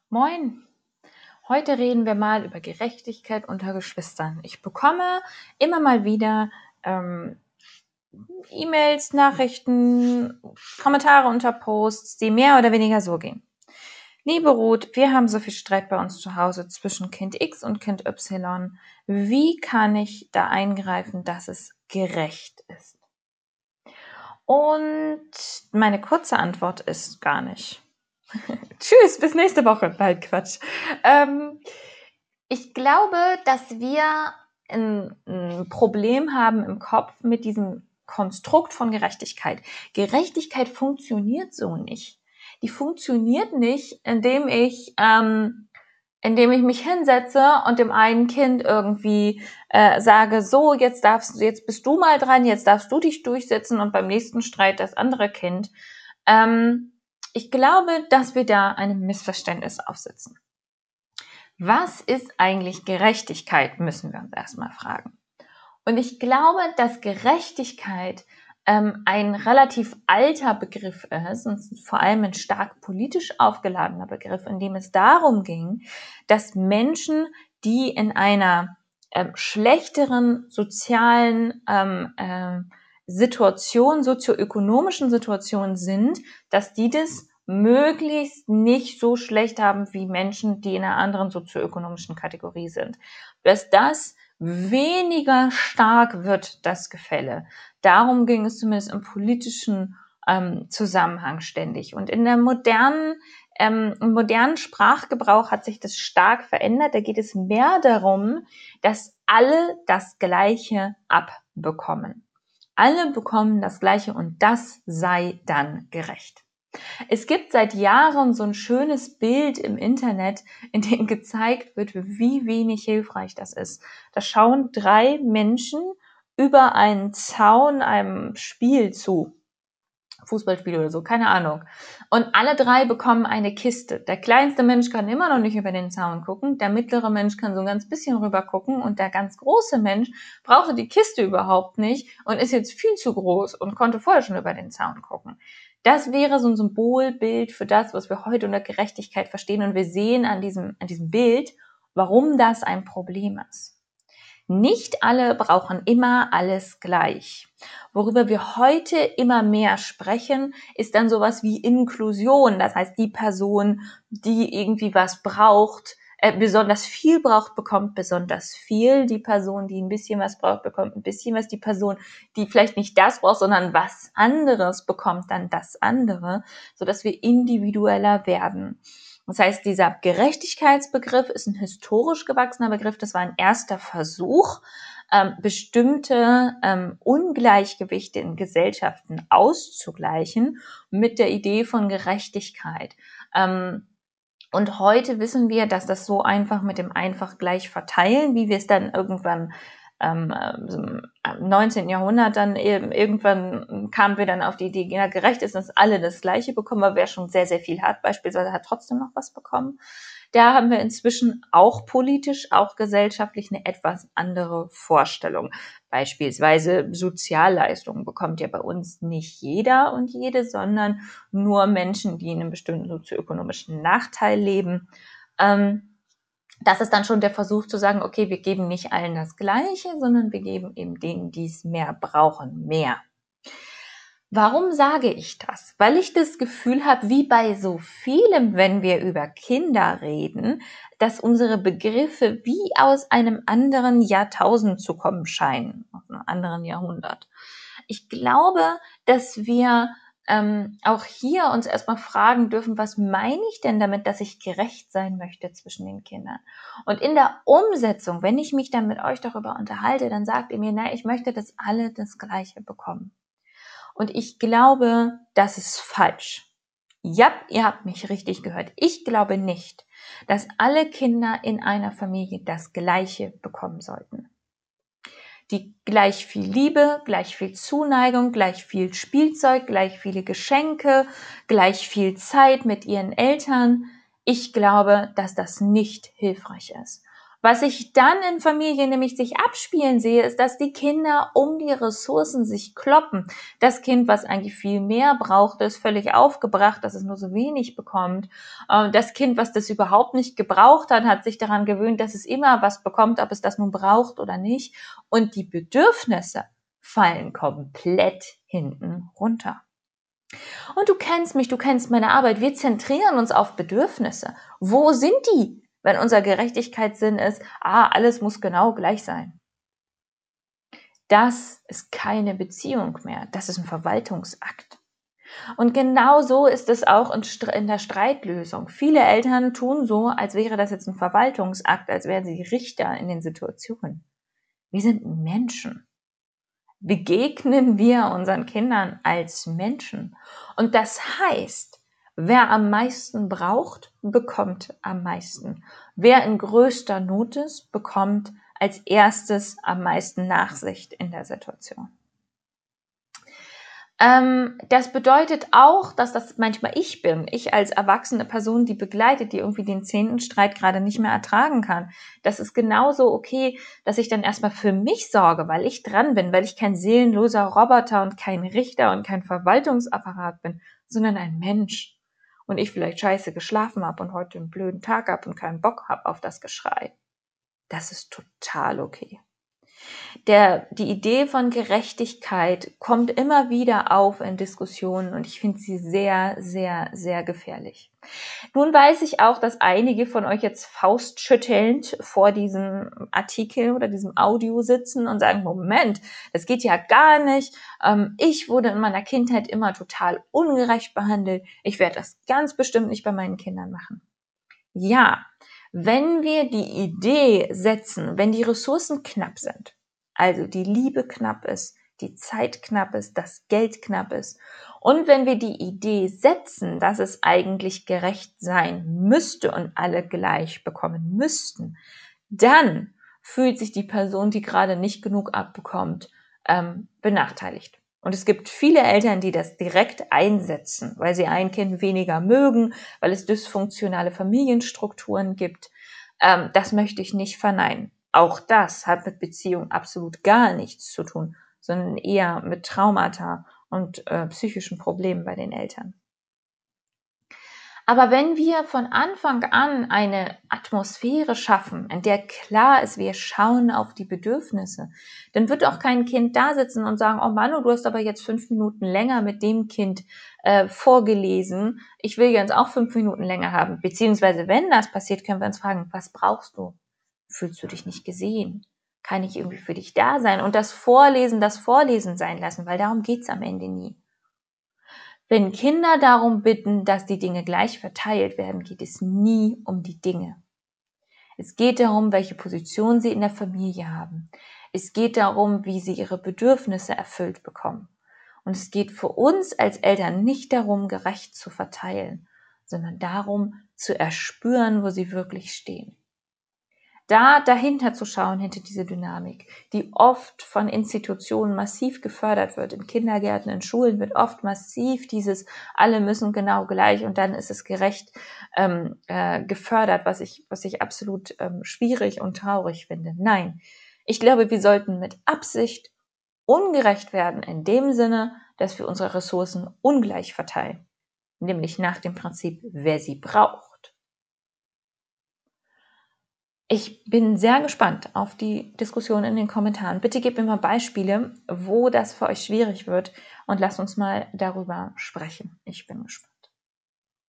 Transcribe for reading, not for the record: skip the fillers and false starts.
Moin! Heute reden wir mal über Gerechtigkeit unter Geschwistern. Ich bekomme immer mal wieder E-Mails, Nachrichten, Kommentare unter Posts, die mehr oder weniger so gehen. Liebe Ruth, wir haben so viel Streit bei uns zu Hause zwischen Kind X und Kind Y. Wie kann ich da eingreifen, dass es gerecht ist? Und meine kurze Antwort ist gar nicht. Tschüss, bis nächste Woche. Bald Quatsch. Ich glaube, dass wir ein Problem haben im Kopf mit diesem Konstrukt von Gerechtigkeit. Gerechtigkeit funktioniert so nicht. Die funktioniert nicht, indem ich mich hinsetze und dem einen Kind irgendwie sage, so, jetzt bist du mal dran, jetzt darfst du dich durchsetzen und beim nächsten Streit das andere Kind. Ich glaube, dass wir da einem Missverständnis aufsitzen. Was ist eigentlich Gerechtigkeit, müssen wir uns erstmal fragen. Und ich glaube, dass Gerechtigkeit ein relativ alter Begriff ist und vor allem ein stark politisch aufgeladener Begriff, in dem es darum ging, dass Menschen, die in einer schlechteren sozialen sozioökonomischen Situation sind, dass die das möglichst nicht so schlecht haben wie Menschen, die in einer anderen sozioökonomischen Kategorie sind. Dass das weniger stark wird, das Gefälle. Darum ging es zumindest im politischen Zusammenhang ständig. Und im modernen Sprachgebrauch hat sich das stark verändert. Da geht es mehr darum, dass alle das Gleiche abbekommen. Alle bekommen das Gleiche und das sei dann gerecht. Es gibt seit Jahren so ein schönes Bild im Internet, in dem gezeigt wird, wie wenig hilfreich das ist. Da schauen 3 Menschen über einen Zaun einem Spiel zu. Fußballspiel oder so, keine Ahnung. Und alle 3 bekommen eine Kiste. Der kleinste Mensch kann immer noch nicht über den Zaun gucken, der mittlere Mensch kann so ein ganz bisschen rüber gucken und der ganz große Mensch brauchte die Kiste überhaupt nicht und ist jetzt viel zu groß und konnte vorher schon über den Zaun gucken. Das wäre so ein Symbolbild für das, was wir heute unter Gerechtigkeit verstehen, und wir sehen an diesem Bild, warum das ein Problem ist. Nicht alle brauchen immer alles gleich. Worüber wir heute immer mehr sprechen, ist dann sowas wie Inklusion. Das heißt, die Person, die irgendwie was braucht, besonders viel braucht, bekommt besonders viel. Die Person, die ein bisschen was braucht, bekommt ein bisschen was. Die Person, die vielleicht nicht das braucht, sondern was anderes, bekommt dann das andere, sodass wir individueller werden. Das heißt, dieser Gerechtigkeitsbegriff ist ein historisch gewachsener Begriff. Das war ein erster Versuch, bestimmte Ungleichgewichte in Gesellschaften auszugleichen mit der Idee von Gerechtigkeit. Und heute wissen wir, dass das so einfach mit dem einfach gleich verteilen, wie wir es dann irgendwann im 19. Jahrhundert dann irgendwann kamen wir dann auf die Idee, ja, gerecht ist, dass alle das Gleiche bekommen, aber wer schon sehr, sehr viel hat, beispielsweise hat trotzdem noch was bekommen. Da haben wir inzwischen auch politisch, auch gesellschaftlich eine etwas andere Vorstellung. Beispielsweise Sozialleistungen bekommt ja bei uns nicht jeder und jede, sondern nur Menschen, die in einem bestimmten sozioökonomischen Nachteil leben. Das ist dann schon der Versuch zu sagen, okay, wir geben nicht allen das Gleiche, sondern wir geben eben denen, die es mehr brauchen, mehr. Warum sage ich das? Weil ich das Gefühl habe, wie bei so vielem, wenn wir über Kinder reden, dass unsere Begriffe wie aus einem anderen Jahrtausend zu kommen scheinen, aus einem anderen Jahrhundert. Ich glaube, dass wir auch hier uns erstmal fragen dürfen, was meine ich denn damit, dass ich gerecht sein möchte zwischen den Kindern? Und in der Umsetzung, wenn ich mich dann mit euch darüber unterhalte, dann sagt ihr mir, na, ich möchte, dass alle das Gleiche bekommen. Und ich glaube, das ist falsch. Ja, ihr habt mich richtig gehört. Ich glaube nicht, dass alle Kinder in einer Familie das Gleiche bekommen sollten. Die gleich viel Liebe, gleich viel Zuneigung, gleich viel Spielzeug, gleich viele Geschenke, gleich viel Zeit mit ihren Eltern. Ich glaube, dass das nicht hilfreich ist. Was ich dann in Familien nämlich sich abspielen sehe, ist, dass die Kinder um die Ressourcen sich kloppen. Das Kind, was eigentlich viel mehr braucht, ist völlig aufgebracht, dass es nur so wenig bekommt. Das Kind, was das überhaupt nicht gebraucht hat, hat sich daran gewöhnt, dass es immer was bekommt, ob es das nun braucht oder nicht. Und die Bedürfnisse fallen komplett hinten runter. Und du kennst mich, du kennst meine Arbeit. Wir zentrieren uns auf Bedürfnisse. Wo sind die, wenn unser Gerechtigkeitssinn ist, alles muss genau gleich sein? Das ist keine Beziehung mehr. Das ist ein Verwaltungsakt. Und genau so ist es auch in der Streitlösung. Viele Eltern tun so, als wäre das jetzt ein Verwaltungsakt, als wären sie Richter in den Situationen. Wir sind Menschen. Begegnen wir unseren Kindern als Menschen. Und das heißt, wer am meisten braucht, bekommt am meisten. Wer in größter Not ist, bekommt als erstes am meisten Nachsicht in der Situation. Das bedeutet auch, dass das manchmal ich bin. Ich als erwachsene Person, die begleitet, die irgendwie den 10. Streit gerade nicht mehr ertragen kann. Das ist genauso okay, dass ich dann erstmal für mich sorge, weil ich dran bin, weil ich kein seelenloser Roboter und kein Richter und kein Verwaltungsapparat bin, sondern ein Mensch. Und ich vielleicht scheiße geschlafen habe und heute einen blöden Tag habe und keinen Bock habe auf das Geschrei. Das ist total okay. Die Idee von Gerechtigkeit kommt immer wieder auf in Diskussionen und ich finde sie sehr, sehr, sehr gefährlich. Nun weiß ich auch, dass einige von euch jetzt faustschüttelnd vor diesem Artikel oder diesem Audio sitzen und sagen, Moment, das geht ja gar nicht. Ich wurde in meiner Kindheit immer total ungerecht behandelt. Ich werde das ganz bestimmt nicht bei meinen Kindern machen. Ja, wenn wir die Idee setzen, wenn die Ressourcen knapp sind, also die Liebe knapp ist, die Zeit knapp ist, das Geld knapp ist und wenn wir die Idee setzen, dass es eigentlich gerecht sein müsste und alle gleich bekommen müssten, dann fühlt sich die Person, die gerade nicht genug abbekommt, benachteiligt. Und es gibt viele Eltern, die das direkt einsetzen, weil sie ein Kind weniger mögen, weil es dysfunktionale Familienstrukturen gibt. Das möchte ich nicht verneinen. Auch das hat mit Beziehung absolut gar nichts zu tun, sondern eher mit Traumata und psychischen Problemen bei den Eltern. Aber wenn wir von Anfang an eine Atmosphäre schaffen, in der klar ist, wir schauen auf die Bedürfnisse, dann wird auch kein Kind da sitzen und sagen, oh Manu, du hast aber jetzt 5 Minuten länger mit dem Kind vorgelesen. Ich will jetzt auch 5 Minuten länger haben. Beziehungsweise, wenn das passiert, können wir uns fragen, was brauchst du? Fühlst du dich nicht gesehen? Kann ich irgendwie für dich da sein? Und das Vorlesen sein lassen, weil darum geht's am Ende nie. Wenn Kinder darum bitten, dass die Dinge gleich verteilt werden, geht es nie um die Dinge. Es geht darum, welche Position sie in der Familie haben. Es geht darum, wie sie ihre Bedürfnisse erfüllt bekommen. Und es geht für uns als Eltern nicht darum, gerecht zu verteilen, sondern darum, zu erspüren, wo sie wirklich stehen. Dahinter zu schauen, hinter diese Dynamik, die oft von Institutionen massiv gefördert wird. In Kindergärten, in Schulen wird oft massiv dieses, alle müssen genau gleich und dann ist es gerecht gefördert, was ich absolut schwierig und traurig finde. Nein, ich glaube, wir sollten mit Absicht ungerecht werden in dem Sinne, dass wir unsere Ressourcen ungleich verteilen, nämlich nach dem Prinzip, wer sie braucht. Ich bin sehr gespannt auf die Diskussion in den Kommentaren. Bitte gebt mir mal Beispiele, wo das für euch schwierig wird und lasst uns mal darüber sprechen. Ich bin gespannt.